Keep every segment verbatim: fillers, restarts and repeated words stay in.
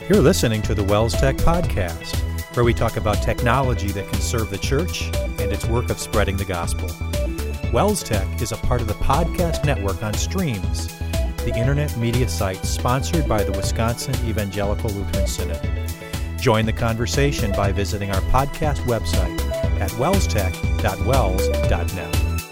You're listening to the Wells Tech Podcast, where we talk about technology that can serve the church and its work of spreading the gospel. Wells Tech is a part of the podcast network on Streams, the internet media site sponsored by the Wisconsin Evangelical Lutheran Synod. Join the conversation by visiting our podcast website at wells tech dot wells dot net.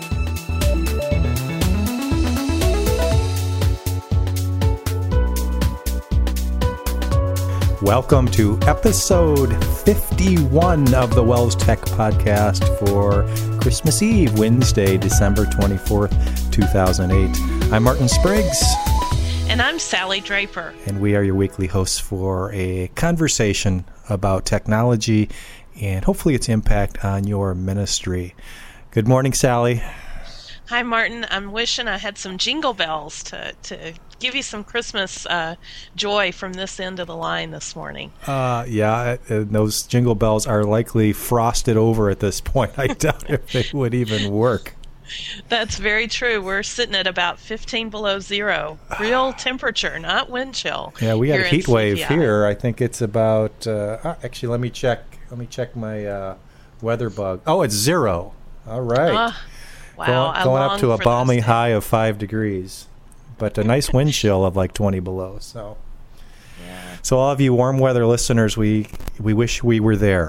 Welcome to episode fifty-one of the Wells Tech Podcast for Christmas Eve, Wednesday, December twenty-fourth, two thousand eight. I'm Martin Spriggs. And I'm Sally Draper. And we are your weekly hosts for a conversation about technology and hopefully its impact on your ministry. Good morning, Sally. Hi, Martin. I'm wishing I had some jingle bells to, to give you some Christmas uh, joy from this end of the line this morning. Uh, yeah, uh, those jingle bells are likely frosted over at this point. I doubt if they would even work. That's very true. We're sitting at about fifteen below zero. Real temperature, not wind chill. Yeah, we had a heat wave C P I. here. I think it's about, uh, actually, let me check. Let me check my uh, weather bug. Oh, it's zero. All right. Uh, wow. Going, going up to a balmy high of five degrees. But a nice wind chill of like twenty below. So, yeah. So all of you warm weather listeners, we we wish we were there.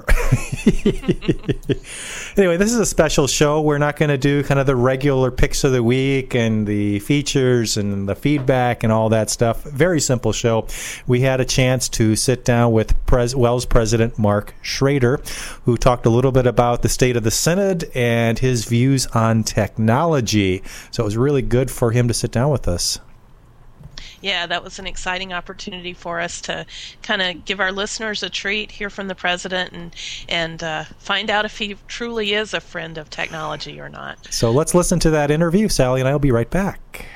Anyway, this is a special show. We're not going to do kind of the regular picks of the week and the features and the feedback and all that stuff. Very simple show. We had a chance to sit down with Pres- Wells President Mark Schrader, who talked a little bit about the state of the Synod and his views on technology. So it was really good for him to sit down with us. Yeah, that was an exciting opportunity for us to kind of give our listeners a treat, hear from the president, and and uh, find out if he truly is a friend of technology or not. So let's listen to that interview. Sally and I will be right back.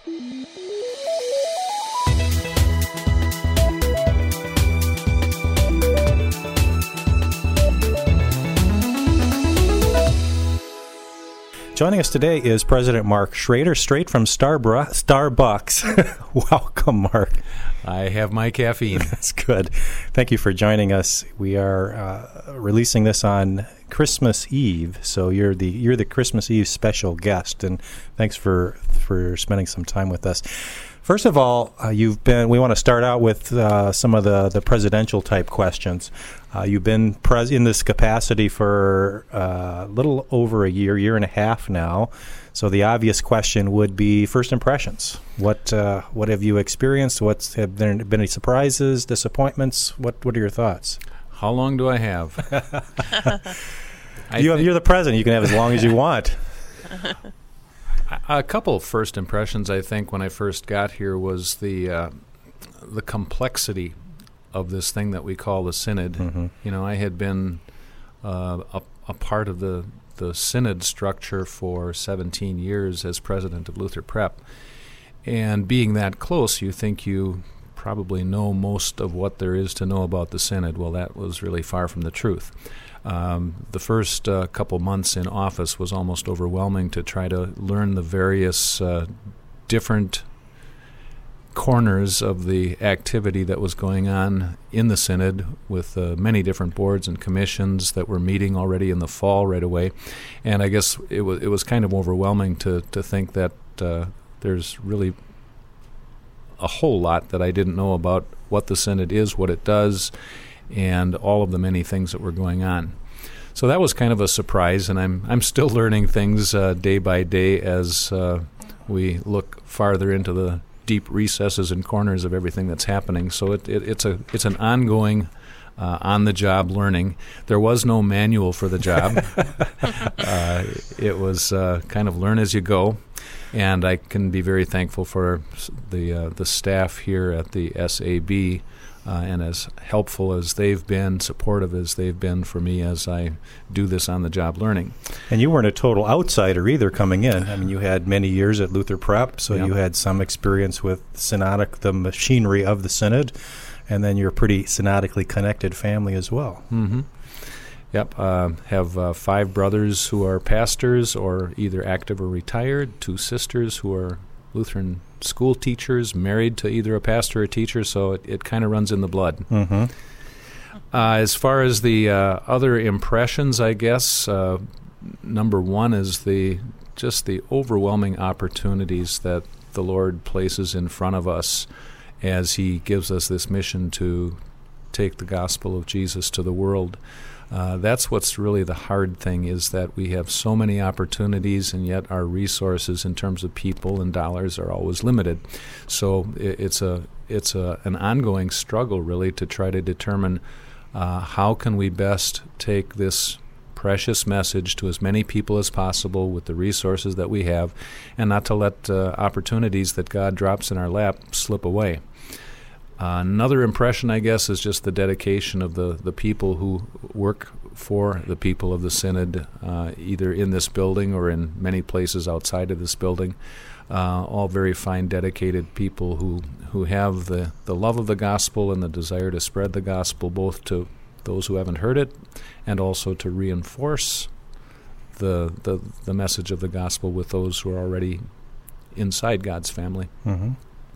Joining us today is President Mark Schrader, straight from Starbra- Starbucks. Welcome, Mark. I have my caffeine. That's good. Thank you for joining us. We are uh, releasing this on Christmas Eve, so you're the you're the Christmas Eve special guest, and thanks for for spending some time with us. First of all, uh, you've been. We want to start out with uh, some of the, the presidential type questions. Uh, you've been pres- in this capacity for uh, a little over a year, year and a half now. So the obvious question would be first impressions. What uh, what have you experienced? What's have there been any surprises, disappointments? What what are your thoughts? How long do I have? I you have, you're the president. You can have as long as you want. A couple of first impressions, I think, when I first got here was the uh, the complexity of this thing that we call the Synod. Mm-hmm. You know, I had been uh, a, a part of the, the Synod structure for seventeen years as president of Luther Prep. And being that close, you think you probably know most of what there is to know about the Synod. Well, that was really far from the truth. Um, the first uh, couple months in office was almost overwhelming to try to learn the various uh, different corners of the activity that was going on in the Synod with uh, many different boards and commissions that were meeting already in the fall right away. And I guess it was it was kind of overwhelming to, to think that uh, there's really a whole lot that I didn't know about what the Synod is, what it does, and all of the many things that were going on. So that was kind of a surprise, and I'm I'm still learning things uh, day by day as uh, we look farther into the deep recesses and corners of everything that's happening. So it, it, it's a it's an ongoing, uh, on-the-job learning. There was no manual for the job. uh, it was uh, kind of learn as you go, and I can be very thankful for the uh, the staff here at the S A B. Uh, and as helpful as they've been, supportive as they've been for me as I do this on-the-job learning. And you weren't a total outsider either coming in. I mean, you had many years at Luther Prep, so yep. You had some experience with synodic, the machinery of the Synod, and then you're a pretty synodically connected family as well. Mm-hmm. Yep. Uh, have uh, five brothers who are pastors or either active or retired, two sisters who are Lutheran school teachers, married to either a pastor or a teacher, so it, it kind of runs in the blood. Mm-hmm. Uh, as far as the uh, other impressions, I guess, uh, number one is the just the overwhelming opportunities that the Lord places in front of us as He gives us this mission to take the gospel of Jesus to the world. Uh, that's what's really the hard thing, is that we have so many opportunities, and yet our resources in terms of people and dollars are always limited. So it, it's a it's a an ongoing struggle, really, to try to determine uh, how can we best take this precious message to as many people as possible with the resources that we have, and not to let uh, opportunities that God drops in our lap slip away. Uh, another impression, I guess, is just the dedication of the, the people who work for the people of the Synod, uh, either in this building or in many places outside of this building. Uh, all very fine, dedicated people who, who have the, the love of the gospel and the desire to spread the gospel, both to those who haven't heard it and also to reinforce the, the, the message of the gospel with those who are already inside God's family. Mm-hmm.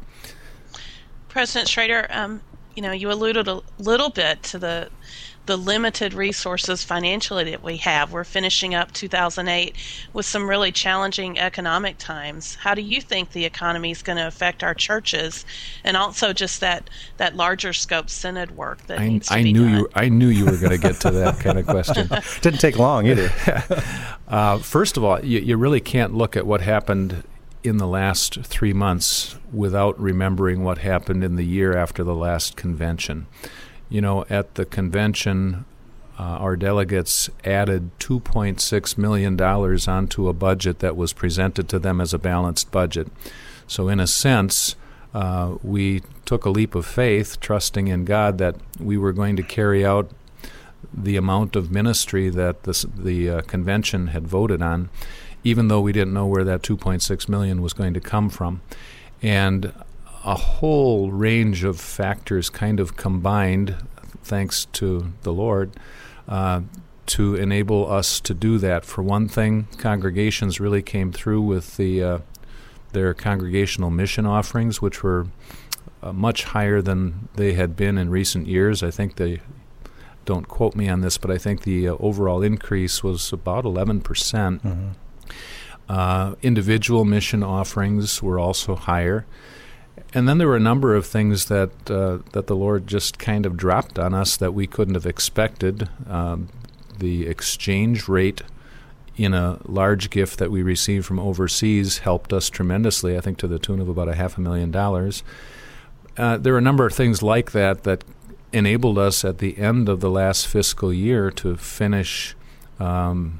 President Schrader, um, you know, you alluded a little bit to the the limited resources financially that we have. We're finishing up two thousand eight with some really challenging economic times. How do you think the economy is going to affect our churches, and also just that, that larger scope synod work that I, needs to I be knew done? You, I knew you were going to get to that kind of question. Didn't take long either. uh, first of all, you, you really can't look at what happened in the last three months without remembering what happened in the year after the last convention. You know, at the convention, uh, our delegates added two point six million dollars onto a budget that was presented to them as a balanced budget. So in a sense, uh, we took a leap of faith, trusting in God that we were going to carry out the amount of ministry that this, the uh, convention had voted on, even though we didn't know where that two point six million dollars was going to come from. And a whole range of factors kind of combined, thanks to the Lord, uh, to enable us to do that. For one thing, congregations really came through with the uh, their congregational mission offerings, which were uh, much higher than they had been in recent years. I think they, don't quote me on this, but I think the uh, overall increase was about eleven percent. Mm-hmm. Uh, individual mission offerings were also higher. And then there were a number of things that uh, that the Lord just kind of dropped on us that we couldn't have expected. Um, the exchange rate in a large gift that we received from overseas helped us tremendously, I think to the tune of about a half a million dollars. Uh, there were a number of things like that that enabled us at the end of the last fiscal year to finish um,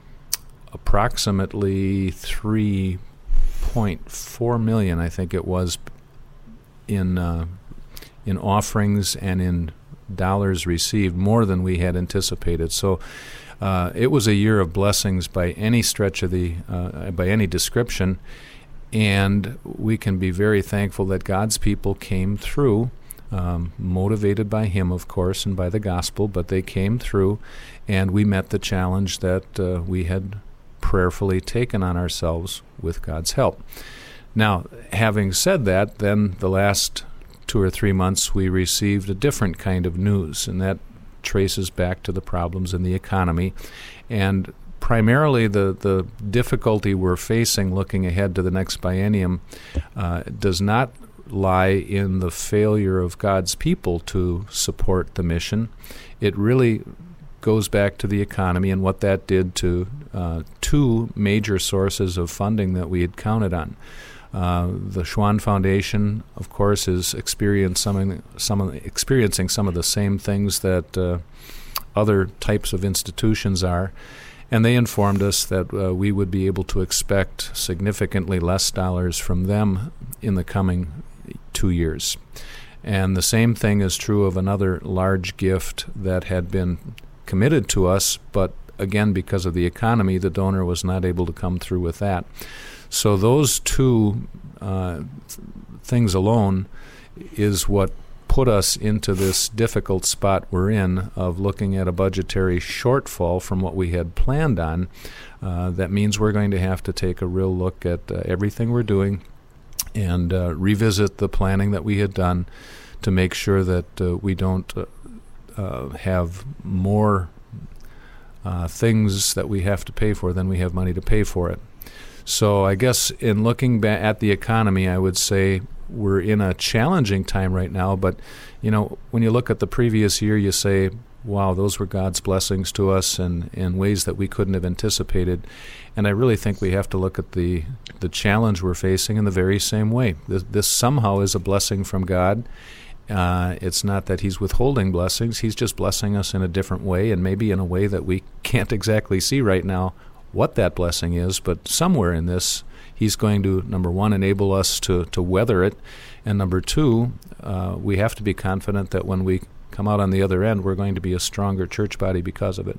approximately three point four million dollars, I think it was, in uh, in offerings and in dollars received, more than we had anticipated. So uh, it was a year of blessings by any stretch of the uh, by any description, and we can be very thankful that God's people came through, um, motivated by Him, of course, and by the gospel, but they came through, and we met the challenge that uh, we had prayerfully taken on ourselves with God's help. Now, having said that, then the last two or three months we received a different kind of news, and that traces back to the problems in the economy. And primarily the, the difficulty we're facing looking ahead to the next biennium uh, does not lie in the failure of God's people to support the mission. It really goes back to the economy and what that did to uh, two major sources of funding that we had counted on. Uh, the Schwann Foundation, of course, is experience some, some of, experiencing some of the same things that uh, other types of institutions are, and they informed us that uh, we would be able to expect significantly less dollars from them in the coming two years. And the same thing is true of another large gift that had been committed to us, but again, because of the economy, the donor was not able to come through with that. So those two uh, th- things alone is what put us into this difficult spot we're in of looking at a budgetary shortfall from what we had planned on. Uh, that means we're going to have to take a real look at uh, everything we're doing and uh, revisit the planning that we had done to make sure that uh, we don't uh, uh, have more uh, things that we have to pay for than we have money to pay for it. So I guess in looking back at the economy, I would say we're in a challenging time right now. But, you know, when you look at the previous year, you say, wow, those were God's blessings to us and in ways that we couldn't have anticipated. And I really think we have to look at the the challenge we're facing in the very same way. This, this somehow is a blessing from God. Uh, it's not that he's withholding blessings. He's just blessing us in a different way, and maybe in a way that we can't exactly see right now what that blessing is. But somewhere in this, he's going to, number one, enable us to, to weather it. And number two, uh, we have to be confident that when we come out on the other end, we're going to be a stronger church body because of it.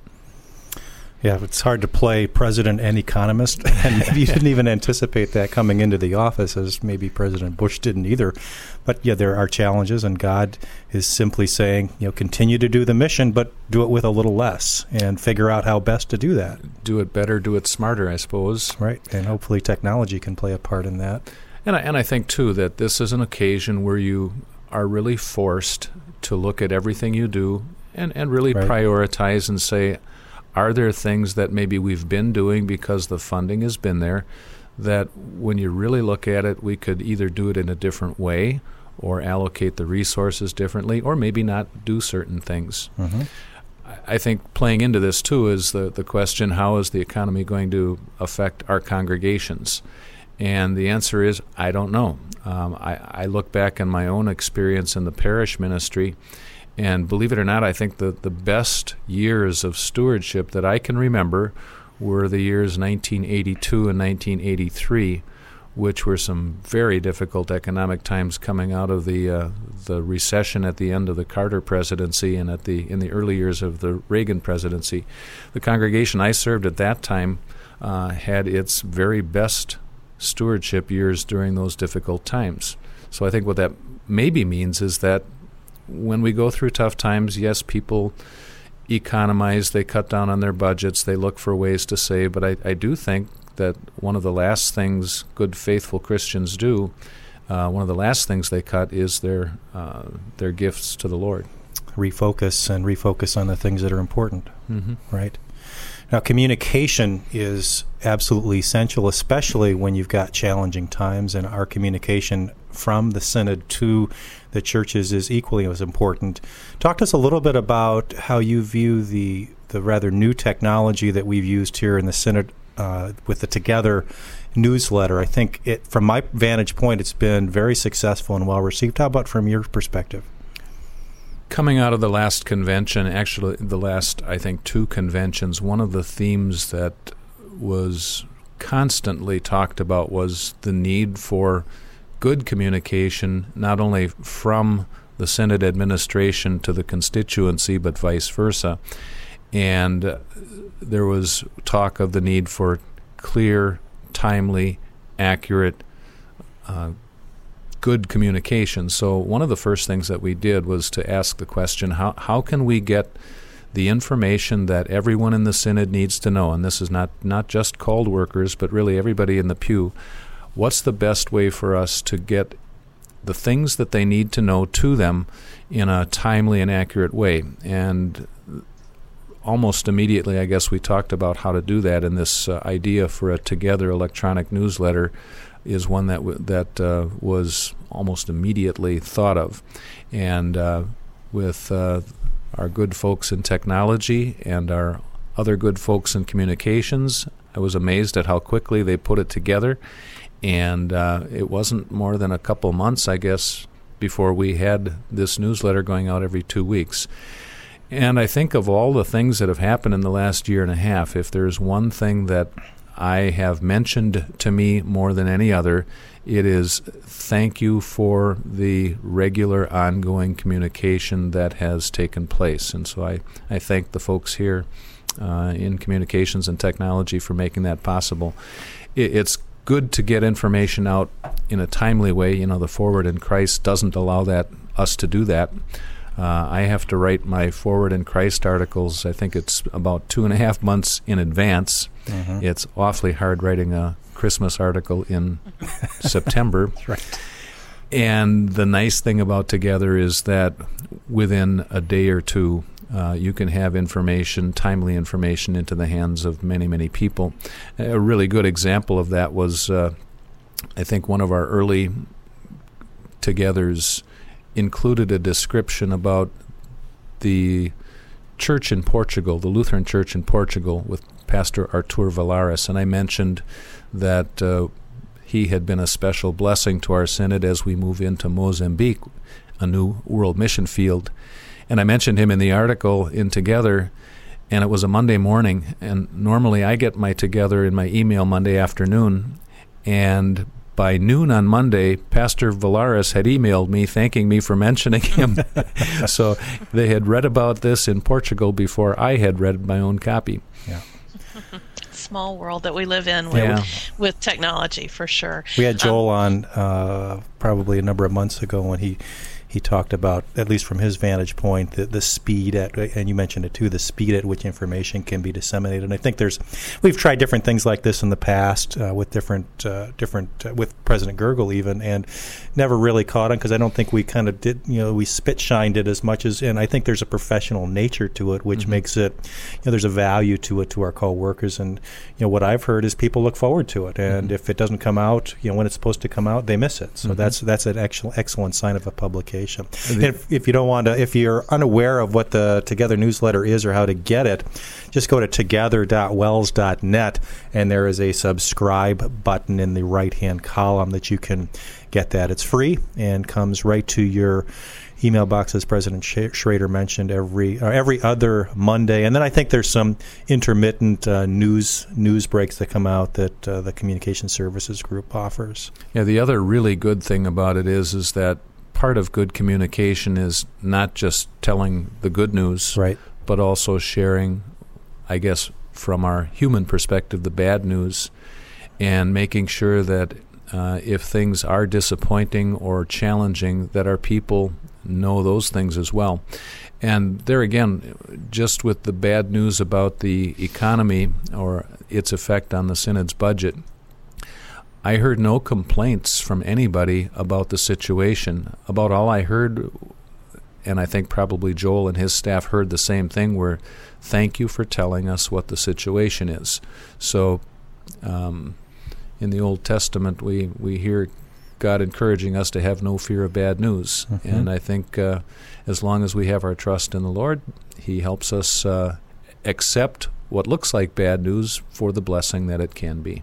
Yeah, it's hard to play president and economist, and maybe you didn't even anticipate that coming into the office, as maybe President Bush didn't either. But yeah, there are challenges, and God is simply saying, you know, continue to do the mission, but do it with a little less, and figure out how best to do that. Do it better, do it smarter, I suppose. Right, and hopefully technology can play a part in that. And I, and I think, too, that this is an occasion where you are really forced to look at everything you do and, and really right. prioritize and say, are there things that maybe we've been doing because the funding has been there that when you really look at it, we could either do it in a different way or allocate the resources differently or maybe not do certain things. Mm-hmm. I think playing into this, too, is the, the question, how is the economy going to affect our congregations? And the answer is, I don't know. Um, I, I look back on my own experience in the parish ministry, and believe it or not, I think the, the best years of stewardship that I can remember were the years nineteen eighty-two and nineteen eighty-three, which were some very difficult economic times coming out of the uh, the recession at the end of the Carter presidency and at the in the early years of the Reagan presidency. The congregation I served at that time uh, had its very best stewardship years during those difficult times. So I think what that maybe means is that when we go through tough times, yes, people economize, they cut down on their budgets, they look for ways to save, but I, I do think that one of the last things good, faithful Christians do, uh, one of the last things they cut is their uh, their gifts to the Lord. Refocus and refocus on the things that are important, mm-hmm. right? Now, communication is absolutely essential, especially when you've got challenging times, and our communication from the Synod to the churches is equally as important. Talk to us a little bit about how you view the, the rather new technology that we've used here in the Synod uh, with the Together newsletter. I think, it, from my vantage point, it's been very successful and well-received. How about from your perspective? Coming out of the last convention, actually the last, I think, two conventions, one of the themes that was constantly talked about was the need for good communication, not only from the Synod administration to the constituency, but vice versa. And uh, there was talk of the need for clear, timely, accurate, uh, good communication. So one of the first things that we did was to ask the question, how how can we get the information that everyone in the Synod needs to know? And this is not, not just called workers, but really everybody in the pew. What's the best way for us to get the things that they need to know to them in a timely and accurate way? And almost immediately, I guess, we talked about how to do that, and this uh, idea for a Together electronic newsletter is one that w- that uh, was almost immediately thought of. And uh, with uh, our good folks in technology and our other good folks in communications, I was amazed at how quickly they put it together. And uh, it wasn't more than a couple months, I guess, before we had this newsletter going out every two weeks. And I think of all the things that have happened in the last year and a half, if there's one thing that I have mentioned to me more than any other, it is thank you for the regular ongoing communication that has taken place. And so I, I thank the folks here uh, in communications and technology for making that possible. It, it's good to get information out in a timely way. You know, the Forward in Christ doesn't allow that us to do that. Uh, I have to write my Forward in Christ articles, I think it's about two and a half months in advance. Mm-hmm. It's awfully hard writing a Christmas article in September. Right. And the nice thing about Together is that within a day or two, uh, you can have information, timely information, into the hands of many, many people. A really good example of that was, uh, I think, one of our early Togethers included a description about the church in Portugal, the Lutheran church in Portugal, with Pastor Artur Valares. And I mentioned that uh, he had been a special blessing to our synod as we move into Mozambique, a new world mission field. And I mentioned him in the article in Together, and it was a Monday morning. And normally I get my Together in my email Monday afternoon, and by noon on Monday, Pastor Valares had emailed me thanking me for mentioning him. So they had read about this in Portugal before I had read my own copy. Yeah. Small world that we live in with, Yeah. with technology, for sure. We had Joel Um, on uh, probably a number of months ago when he he talked about, at least from his vantage point, the, the speed at, and you mentioned it too, the speed at which information can be disseminated. And I think there's, we've tried different things like this in the past uh, with different, uh, different uh, with President Gergel even, and never really caught on because I don't think we kind of did, you know, we spit shined it as much as, and I think there's a professional nature to it, which mm-hmm. makes it, you know, there's a value to it to our co-workers. And, you know, what I've heard is people look forward to it. And mm-hmm. if it doesn't come out, you know, when it's supposed to come out, they miss it. So mm-hmm. that's, that's an excellent, excellent sign of a publication. If, if you don't want to, if you're unaware of what the Together newsletter is or how to get it, just go to together dot wells dot net, and there is a subscribe button in the right-hand column that you can get that. It's free and comes right to your email box, as President Schrader mentioned, every uh, every other Monday. And then I think there's some intermittent uh, news news breaks that come out that uh, the Communication Services Group offers. Yeah, the other really good thing about it is is that part of good communication is not just telling the good news, right, but also sharing, I guess, from our human perspective, the bad news, and making sure that uh, if things are disappointing or challenging, that our people know those things as well. And there again, just with the bad news about the economy or its effect on the Synod's budget, I heard no complaints from anybody about the situation. About all I heard, and I think probably Joel and his staff heard the same thing, were thank you for telling us what the situation is. So um, in the Old Testament, we, we hear God encouraging us to have no fear of bad news. Mm-hmm. And I think uh, as long as we have our trust in the Lord, He helps us uh, accept what looks like bad news for the blessing that it can be.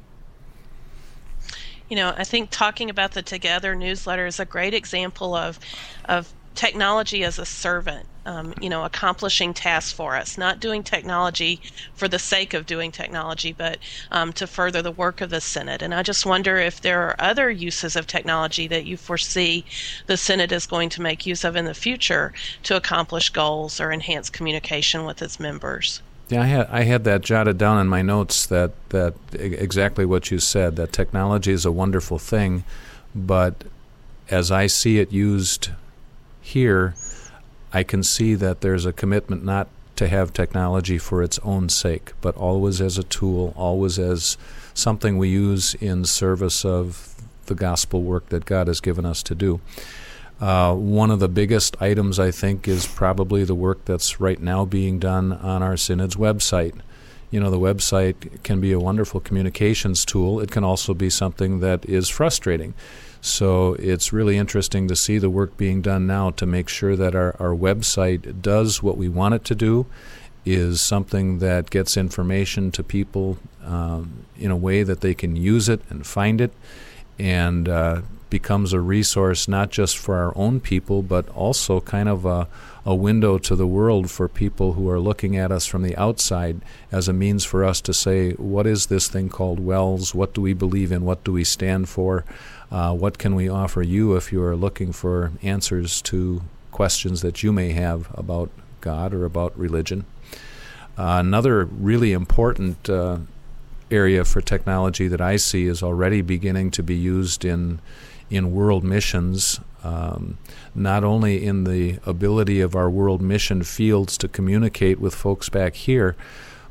You know, I think talking about the Together newsletter is a great example of of technology as a servant, um, you know, accomplishing tasks for us, not doing technology for the sake of doing technology, but um, to further the work of the Synod. And I just wonder if there are other uses of technology that you foresee the Synod is going to make use of in the future to accomplish goals or enhance communication with its members. Yeah, I had I had that jotted down in my notes, that, that exactly what you said, that technology is a wonderful thing, but as I see it used here, I can see that there's a commitment not to have technology for its own sake, but always as a tool, always as something we use in service of the gospel work that God has given us to do. Uh, one of the biggest items, I think, is probably the work that's right now being done on our Synod's website. You know, the website can be a wonderful communications tool. It can also be something that is frustrating. So it's really interesting to see the work being done now to make sure that our, our website does what we want it to do, is something that gets information to people um, in a way that they can use it and find it, and uh, becomes a resource not just for our own people, but also kind of a, a window to the world for people who are looking at us from the outside, as a means for us to say, what is this thing called WELS? What do we believe in? What do we stand for? Uh, what can we offer you if you are looking for answers to questions that you may have about God or about religion? Uh, another really important uh, area for technology that I see is already beginning to be used in in world missions, um, not only in the ability of our world mission fields to communicate with folks back here,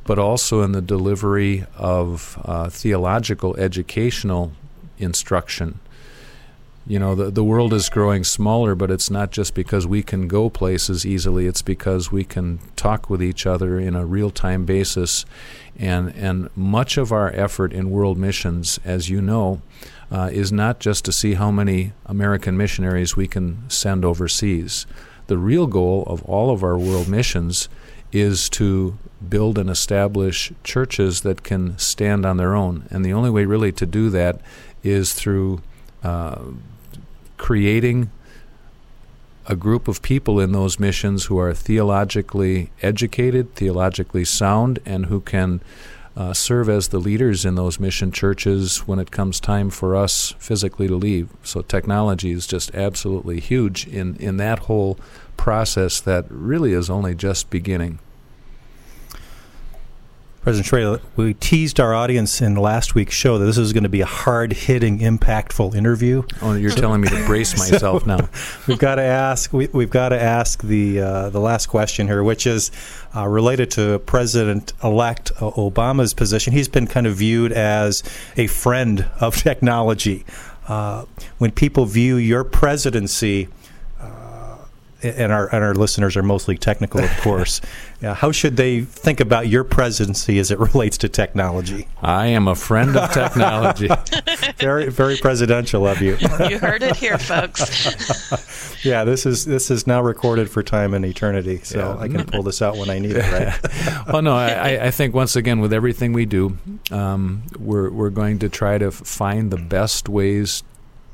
but also in the delivery of uh, theological, educational instruction. You know, the, the world is growing smaller, but it's not just because we can go places easily. It's because we can talk with each other in a real-time basis. And, and much of our effort in world missions, as you know, uh, is not just to see how many American missionaries we can send overseas. The real goal of all of our world missions is to build and establish churches that can stand on their own. And the only way really to do that is through uh, creating a group of people in those missions who are theologically educated, theologically sound, and who can uh, serve as the leaders in those mission churches when it comes time for us physically to leave. So technology is just absolutely huge in, in that whole process that really is only just beginning. President Schrader, we teased our audience in last week's show that this was going to be a hard-hitting, impactful interview. Oh, you're telling me to brace myself so, now. We've got to ask. We, we've got to ask the uh, the last question here, which is uh, related to President-elect Obama's position. He's been kind of viewed as a friend of technology. Uh, when people view your presidency, and our and our listeners are mostly technical, of course. Yeah, how should they think about your presidency as it relates to technology? I am a friend of technology. very, very presidential of you. You heard it here, folks. Yeah, this is this is now recorded for time and eternity, so yeah. I can pull this out when I need it. Right? Well, no, I, I think once again, with everything we do, um, we're we're going to try to find the best ways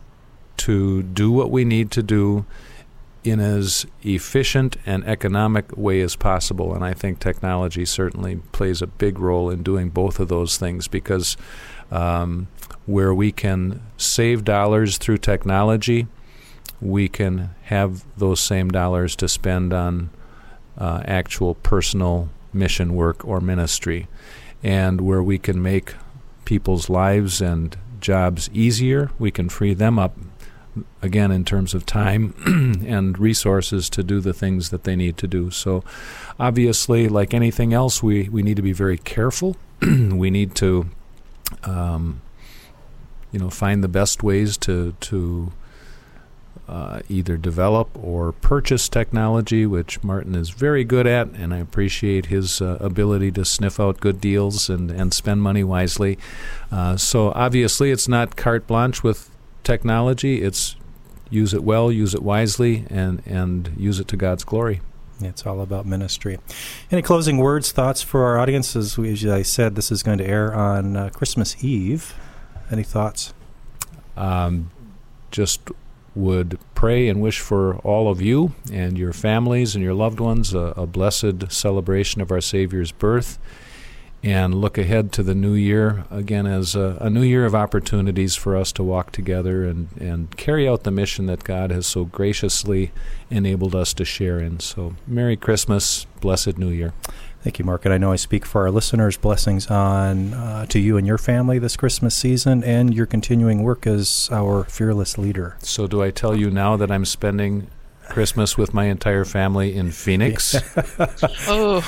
to do what we need to do in as efficient and economic way as possible. And I think technology certainly plays a big role in doing both of those things, because um, where we can save dollars through technology, we can have those same dollars to spend on uh, actual personal mission work or ministry. And where we can make people's lives and jobs easier, we can free them up, again, in terms of time and resources to do the things that they need to do. So obviously, like anything else, we, we need to be very careful. We need to um, you know, find the best ways to, to uh, either develop or purchase technology, which Martin is very good at, and I appreciate his uh, ability to sniff out good deals and, and spend money wisely. Uh, so obviously, it's not carte blanche with technology. It's use it well, use it wisely, and, and use it to God's glory. It's all about ministry. Any closing words, thoughts for our audience? As, we, as I said, this is going to air on uh, Christmas Eve. Any thoughts? Um, just would pray and wish for all of you and your families and your loved ones a, a blessed celebration of our Savior's birth, and look ahead to the new year, again, as a, a new year of opportunities for us to walk together and, and carry out the mission that God has so graciously enabled us to share in. So, Merry Christmas, blessed New Year. Thank you, Mark. And I know I speak for our listeners. Blessings on uh, to you and your family this Christmas season and your continuing work as our fearless leader. So do I tell you now that I'm spending Christmas with my entire family in Phoenix? Oh.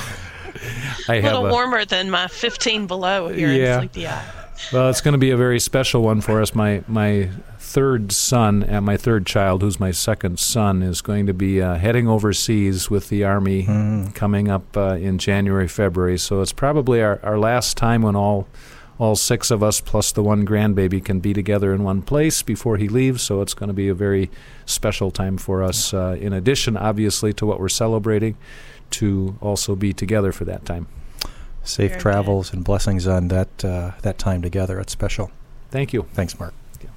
I a little have a, warmer than my fifteen below here yeah. in Sleepy Eye. Well, it's going to be a very special one for us. My my third son, and my third child, who's my second son, is going to be uh, heading overseas with the Army mm. coming up uh, in January, February. So it's probably our, our last time when all all six of us plus the one grandbaby can be together in one place before he leaves. So it's going to be a very special time for us, uh, in addition, obviously, to what we're celebrating, to also be together for that time. Safe Very travels good. And blessings on that uh, that time together. It's special. Thank you. Thanks, Mark.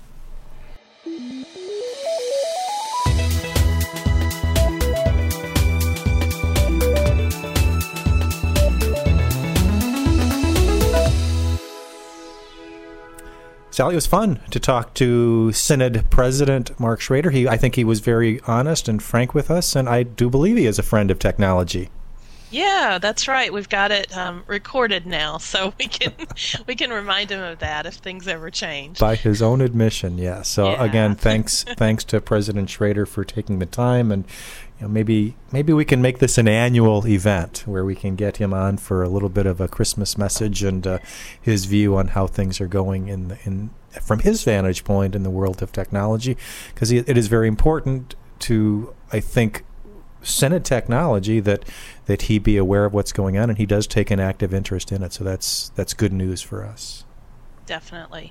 Sally, it was fun to talk to Synod President Mark Schrader. He, I think he was very honest and frank with us, and I do believe he is a friend of technology. Yeah, that's right. We've got it um, recorded now, so we can we can remind him of that if things ever change. By his own admission, yeah. So Yeah. again, thanks thanks to President Schrader for taking the time, and you know, maybe maybe we can make this an annual event where we can get him on for a little bit of a Christmas message and uh, his view on how things are going in the, in from his vantage point in the world of technology, because it is very important to, I think, Senate technology that that he be aware of what's going on, and he does take an active interest in it. So that's that's good news for us. Definitely.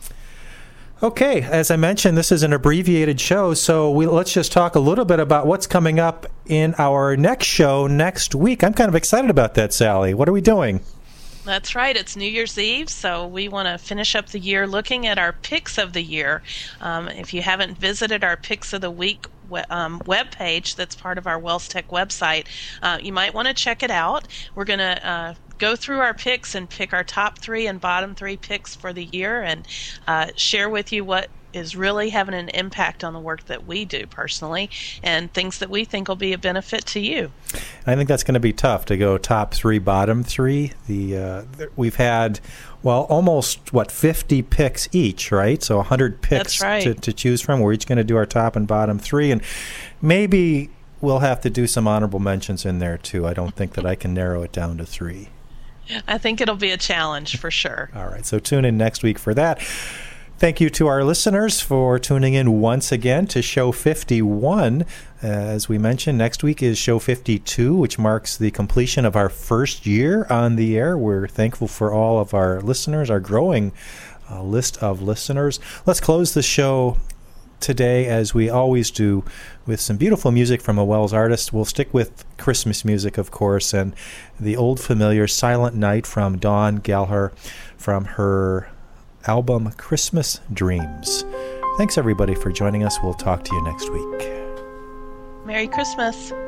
Okay, as I mentioned, this is an abbreviated show, so we, let's just talk a little bit about what's coming up in our next show next week. I'm kind of excited about that, Sally. What are we doing? That's right. It's New Year's Eve, so we want to finish up the year looking at our picks of the year. Um, if you haven't visited our Picks of the Week we- um, webpage that's part of our WellsTech website, uh, you might want to check it out. We're going to uh, go through our picks and pick our top three and bottom three picks for the year and uh, share with you what is really having an impact on the work that we do personally and things that we think will be a benefit to you. I think that's going to be tough to go top three, bottom three. The uh, th- we've had, well, almost, what, fifty picks each, right? So one hundred picks That's right. to, to choose from. We're each going to do our top and bottom three, and maybe we'll have to do some honorable mentions in there, too. I don't think that I can narrow it down to three. I think it'll be a challenge for sure. All right, so tune in next week for that. Thank you to our listeners for tuning in once again to Show fifty-one. Uh, as we mentioned, next week is Show fifty-two, which marks the completion of our first year on the air. We're thankful for all of our listeners, our growing uh, list of listeners. Let's close the show today, as we always do, with some beautiful music from a Wells artist. We'll stick with Christmas music, of course, and the old familiar Silent Night from Dawn Gallagher from her album Christmas Dreams. Thanks, everybody, for joining us. We'll talk to you next week. Merry Christmas.